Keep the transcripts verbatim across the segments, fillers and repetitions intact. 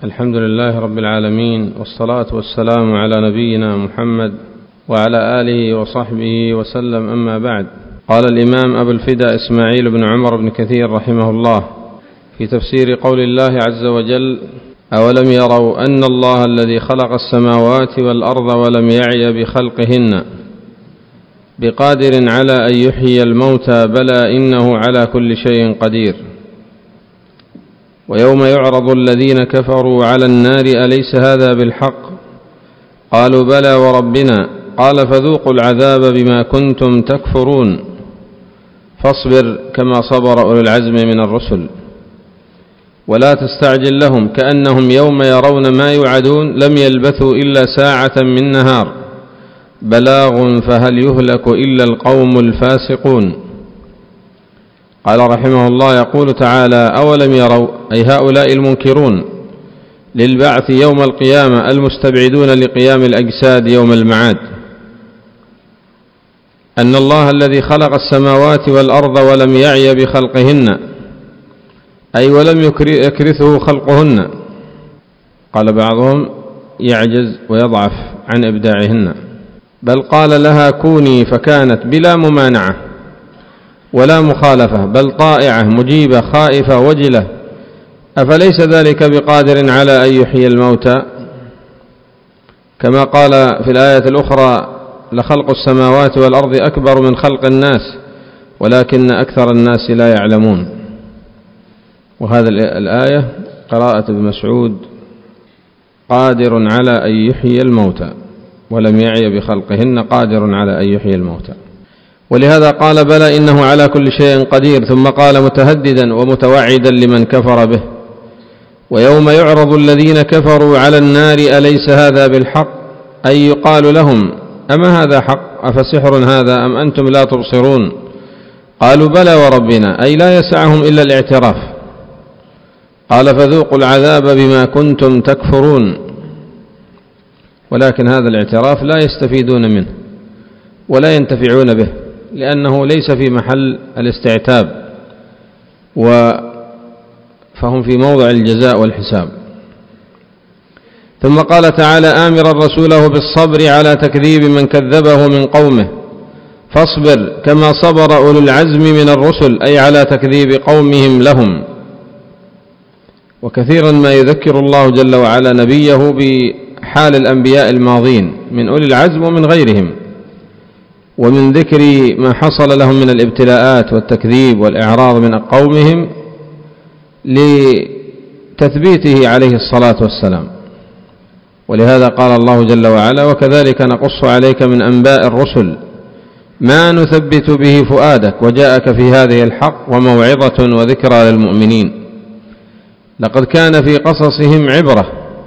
الحمد لله رب العالمين، والصلاة والسلام على نبينا محمد وعلى آله وصحبه وسلم، أما بعد. قال الإمام أبو الفداء إسماعيل بن عمر بن كثير رحمه الله في تفسير قول الله عز وجل: أولم يروا أن الله الذي خلق السماوات والأرض ولم يعي بخلقهن بقادر على أن يحيي الموتى بلى إنه على كل شيء قدير. ويوم يعرض الذين كفروا على النار أليس هذا بالحق؟ قالوا بلى وربنا. قال فذوقوا العذاب بما كنتم تكفرون فاصبر كما صبر أولو العزم من الرسل ولا تستعجل لهم كأنهم يوم يرون ما يوعدون لم يلبثوا إلا ساعة من نهار بلاغ فهل يهلك إلا القوم الفاسقون. قال رحمه الله: يقول تعالى: أولم يروا، أي هؤلاء المنكرون للبعث يوم القيامة المستبعدون لقيام الأجساد يوم المعاد، أن الله الذي خلق السماوات والأرض ولم يعي بخلقهن، أي ولم يكرثه خلقهن. قال بعضهم: يعجز ويضعف عن إبداعهن، بل قال لها كوني فكانت بلا ممانعة ولا مخالفة، بل طائعة مجيبة خائفة وجلة. أفليس ذلك بقادر على أن يحيي الموتى؟ كما قال في الآية الأخرى: لخلق السماوات والأرض أكبر من خلق الناس ولكن أكثر الناس لا يعلمون. وهذا الآية قراءة ابن مسعود: قادر على أن يحيي الموتى ولم يعي بخلقهن قادر على أن يحيي الموتى. ولهذا قال بلى إنه على كل شيء قدير، ثم قال متهددا ومتوعدا لمن كفر به: ويوم يعرض الذين كفروا على النار أليس هذا بالحق؟ أي يقال لهم: أما هذا حق؟ أفسحر هذا أم أنتم لا تبصرون؟ قالوا بلى وربنا، أي لا يسعهم إلا الاعتراف. قال فذوقوا العذاب بما كنتم تكفرون. ولكن هذا الاعتراف لا يستفيدون منه ولا ينتفعون به، لأنه ليس في محل الاستعتاب، فهم في موضع الجزاء والحساب. ثم قال تعالى آمرا رسوله بالصبر على تكذيب من كذبه من قومه: فاصبر كما صبر أولو العزم من الرسل، أي على تكذيب قومهم لهم. وكثيرا ما يذكر الله جل وعلا نبيه بحال الأنبياء الماضين من أولي العزم ومن غيرهم، ومن ذكر ما حصل لهم من الابتلاءات والتكذيب والإعراض من قومهم لتثبيته عليه الصلاة والسلام. ولهذا قال الله جل وعلا: وكذلك نقص عليك من أنباء الرسل ما نثبت به فؤادك وجاءك في هذه الحق وموعظة وذكرى للمؤمنين. لقد كان في قصصهم عبرة.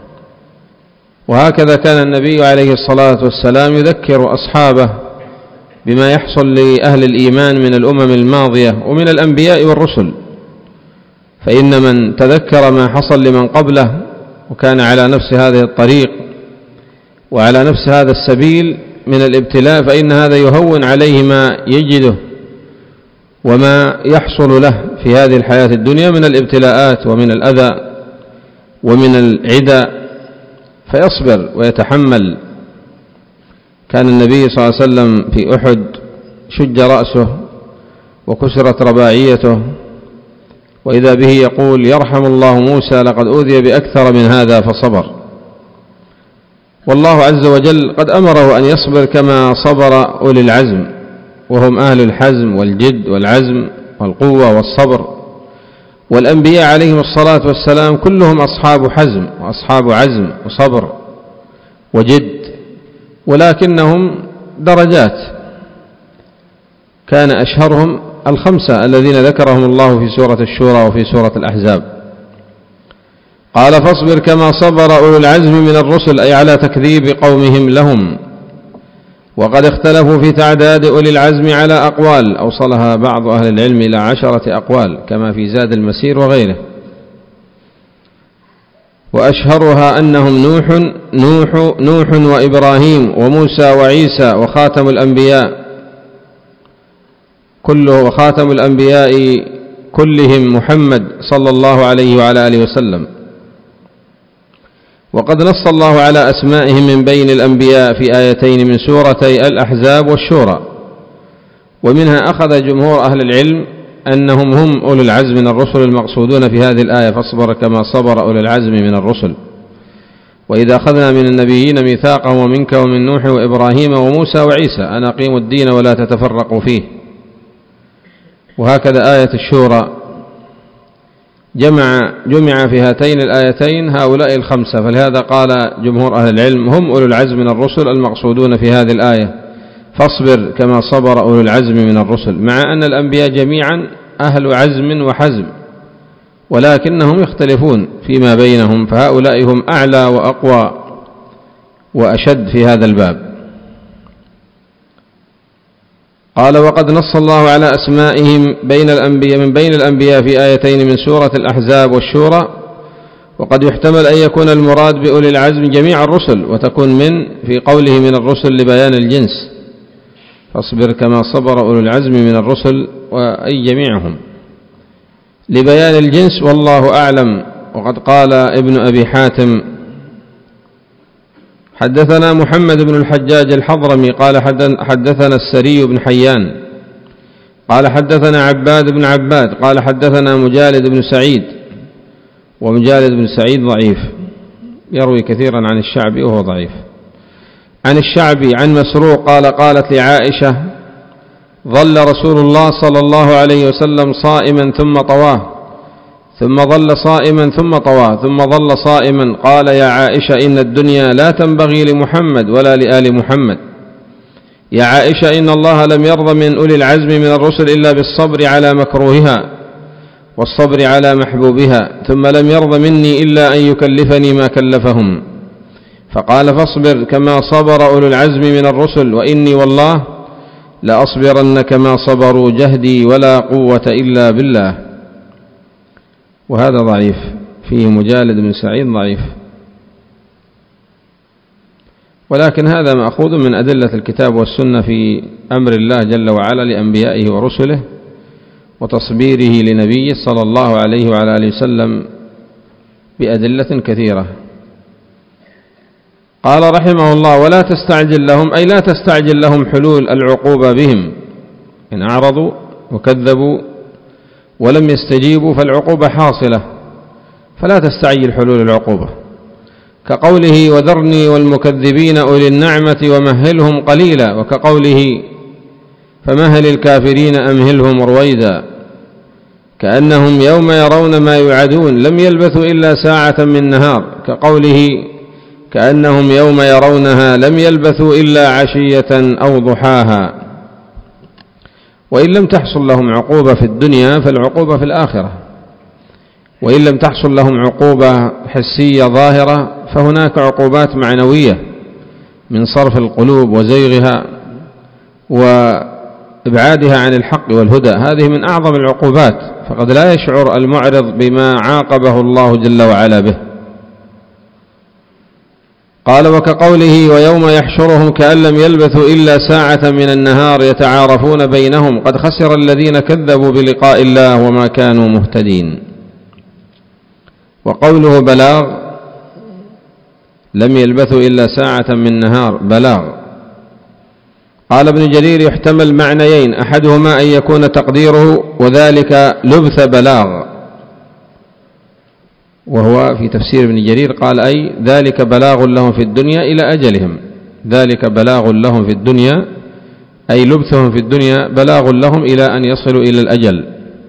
وهكذا كان النبي عليه الصلاة والسلام يذكر أصحابه بما يحصل لأهل الإيمان من الأمم الماضية ومن الأنبياء والرسل، فإن من تذكر ما حصل لمن قبله وكان على نفس هذه الطريق وعلى نفس هذا السبيل من الابتلاء فإن هذا يهون عليه ما يجده وما يحصل له في هذه الحياة الدنيا من الابتلاءات ومن الأذى ومن العدى، فيصبر ويتحمل. كان النبي صلى الله عليه وسلم في أحد شج رأسه وكسرت رباعيته، وإذا به يقول: يرحم الله موسى لقد أوذي بأكثر من هذا فصبر. والله عز وجل قد أمره أن يصبر كما صبر أولي العزم، وهم أهل الحزم والجد والعزم والقوة والصبر. والأنبياء عليهم الصلاة والسلام كلهم أصحاب حزم وأصحاب عزم وصبر وجد، ولكنهم درجات. كان أشهرهم الخمسة الذين ذكرهم الله في سورة الشورى وفي سورة الأحزاب. قال فاصبر كما صبر أولو العزم من الرسل، أي على تكذيب قومهم لهم. وقد اختلفوا في تعداد أولي العزم على أقوال أوصلها بعض أهل العلم إلى عشرة أقوال كما في زاد المسير وغيره، وأشهرها أنهم نوح نوح نوح وإبراهيم وموسى وعيسى وخاتم الأنبياء كله وخاتم الأنبياء كلهم محمد صلى الله عليه وعلى آله وسلم. وقد نص الله على أسمائهم من بين الأنبياء في آيتين من سورتي الأحزاب والشورى، ومنها أخذ جمهور أهل العلم أنهم هم أولو العزم من الرسل المقصودون في هذه الآية، فاصبر كما صبر أولو العزم من الرسل. وإذا أخذنا من النبيين ميثاقهم ومنك ومن نوح وإبراهيم وموسى وعيسى أن أقيموا الدين ولا تتفرقوا فيه. وهكذا آية الشورى جمع جمع في هاتين الآيتين هؤلاء الخمسة، فلهذا قال جمهور أهل العلم هم أولو العزم من الرسل المقصودون في هذه الآية، فاصبر كما صبر أولو العزم من الرسل، مع أن الأنبياء جميعا أهل عزم وحزم، ولكنهم يختلفون فيما بينهم، فهؤلاء هم أعلى وأقوى وأشد في هذا الباب. قال وقد نص الله على أسمائهم بين الأنبياء من بين الأنبياء في آيتين من سورة الأحزاب والشورى، وقد يحتمل أن يكون المراد بأولي العزم جميع الرسل، وتكون من في قوله من الرسل لبيان الجنس، فاصبر كما صبر أولو العزم من الرسل، وأي جميعهم لبيان الجنس، والله أعلم. وقد قال ابن أبي حاتم حدثنا محمد بن الحجاج الحضرمي قال حدثنا السري بن حيان قال حدثنا عباد بن عباد قال حدثنا مجالد بن سعيد، ومجالد بن سعيد ضعيف يروي كثيرا عن الشعبي وهو ضعيف. عن الشعبي عن مسروق قال قالت لعائشة ظل رسول الله صلى الله عليه وسلم صائما ثم طواه، ثم ظل صائما ثم طواه، ثم ظل صائما. قال يا عائشة إن الدنيا لا تنبغي لمحمد ولا لآل محمد. يا عائشة إن الله لم يرضى من أولي العزم من الرسل إلا بالصبر على مكروهها والصبر على محبوبها، ثم لم يرضى مني إلا أن يكلفني ما كلفهم. فقال فاصبر كما صبر أولو العزم من الرسل، وإني والله لأصبرن كما صبروا جهدي ولا قوة إلا بالله. وهذا ضعيف، فيه مجالد بن سعيد ضعيف، ولكن هذا مأخوذ من أدلة الكتاب والسنة في أمر الله جل وعلا لأنبيائه ورسله وتصبيره لنبيه صلى الله عليه وعلى آله وسلم بأدلة كثيرة. قال رحمه الله ولا تستعجل لهم، أي لا تستعجل لهم حلول العقوبة بهم، إن أعرضوا وكذبوا ولم يستجيبوا فالعقوبة حاصلة، فلا تستعجل حلول العقوبة، كقوله وذرني والمكذبين أولي النعمة ومهلهم قليلا، وكقوله فمهل الكافرين أمهلهم رويدا، كأنهم يوم يرون ما يوعدون لم يلبثوا إلا ساعة من نهار، كقوله كأنهم يوم يرونها لم يلبثوا إلا عشية أو ضحاها. وإن لم تحصل لهم عقوبة في الدنيا فالعقوبة في الآخرة، وإن لم تحصل لهم عقوبة حسية ظاهرة فهناك عقوبات معنوية من صرف القلوب وزيغها وإبعادها عن الحق والهدى، هذه من أعظم العقوبات، فقد لا يشعر المعرض بما عاقبه الله جل وعلا به. قال وكقوله ويوم يحشرهم كأن لم يلبثوا إلا ساعة من النهار يتعارفون بينهم قد خسر الذين كذبوا بلقاء الله وما كانوا مهتدين. وقوله بلاغ لم يلبثوا إلا ساعة من نهار بلاغ. قال ابن جرير يحتمل معنيين، أحدهما أن يكون تقديره وذلك لبث بلاغ، وهو في تفسير ابن جرير قال أي ذلك بلاغ لهم في الدنيا إلى أجلهم، ذلك بلاغ لهم في الدنيا أي لبثهم في الدنيا بلاغ لهم إلى أن يصلوا إلى الأجل.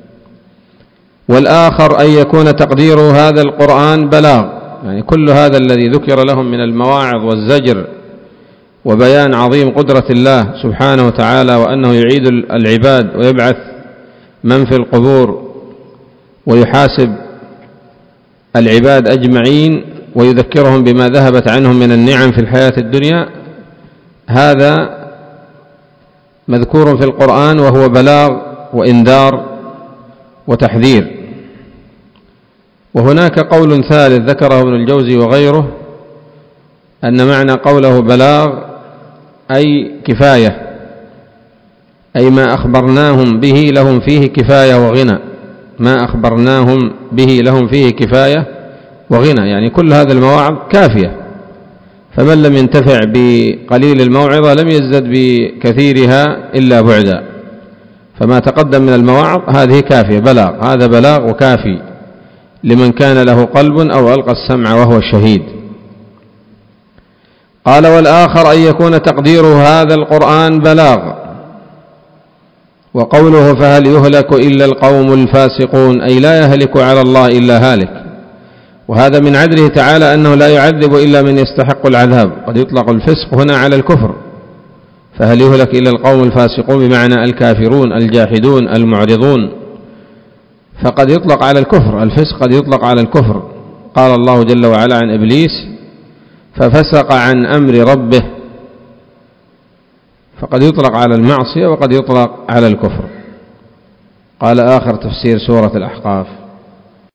والآخر أن يكون تقديره هذا القرآن بلاغ، يعني كل هذا الذي ذكر لهم من المواعظ والزجر وبيان عظيم قدرة الله سبحانه وتعالى، وأنه يعيد العباد ويبعث من في القبور ويحاسب العباد أجمعين ويذكرهم بما ذهبت عنهم من النعم في الحياة الدنيا، هذا مذكور في القرآن وهو بلاغ وإنذار وتحذير. وهناك قول ثالث ذكره ابن الجوزي وغيره أن معنى قوله بلاغ أي كفاية، أي ما أخبرناهم به لهم فيه كفاية وغنى، ما أخبرناهم به لهم فيه كفاية وغنى، يعني كل هذه المواعظ كافية، فمن لم ينتفع بقليل الموعظة لم يزدد بكثيرها إلا بعدا. فما تقدم من المواعظ هذه كافية بلاغ، هذا بلاغ وكافي لمن كان له قلب أو ألقى السمع وهو شهيد. قال: والآخر أن يكون تقدير هذا القرآن بلاغ. وقوله: فهل يهلك إلا القوم الفاسقون، أي لا يهلك على الله إلا هالك، وهذا من عدله تعالى أنه لا يعذب إلا من يستحق العذاب. قد يطلق الفسق هنا على الكفر، فهل يهلك إلا القوم الفاسقون بمعنى الكافرون الجاحدون المعرضون، فقد يطلق على الكفر، الفسق قد يطلق على الكفر. قال الله جل وعلا عن إبليس: ففسق عن أمر ربه، فقد يطلق على المعصية وقد يطلق على الكفر. قال: آخر تفسير سورة الأحقاف: